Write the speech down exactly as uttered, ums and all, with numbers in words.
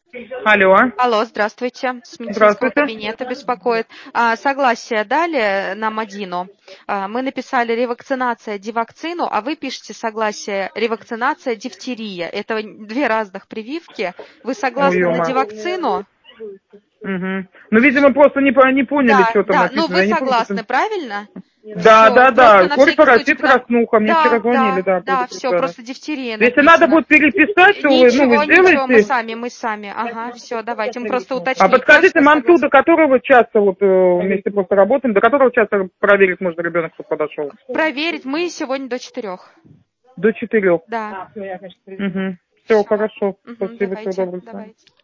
Алло. Алло, здравствуйте. С медицинского Здравствуйте. кабинета беспокоит. А, согласие дали на Мадину. А, мы написали ревакцинация дивакцину, а вы пишете согласие ревакцинация дифтерия. Это две разных прививки. Вы Ой, согласны на ё-моё. дивакцину? Угу. Ну, видимо, просто не, по- не поняли, Да, что там да. Ну написано. вы Я не помню, что согласны, там... правильно? Да, Все. да, Просто да. на Корь, всякий случай, паразит, потому... краснуха. Мне вчера Да, звонили, да, да, да, все, предупреждали. просто дифтерия Если надо написано. будет переписать, то вы, ну, вы Ничего, ничего, мы сделаете. сами, мы сами. Ага, все, давайте. Мы просто А уточнить подскажите, почту, манту, согласны. до которого часа, вот э, вместе просто работаем, до которого часа проверить можно ребенок, чтобы подошел? Проверить мы сегодня до четырех. До четырех. Да. Угу. Все, Все. хорошо. Угу, Спасибо, всего давайте, доброго. давайте.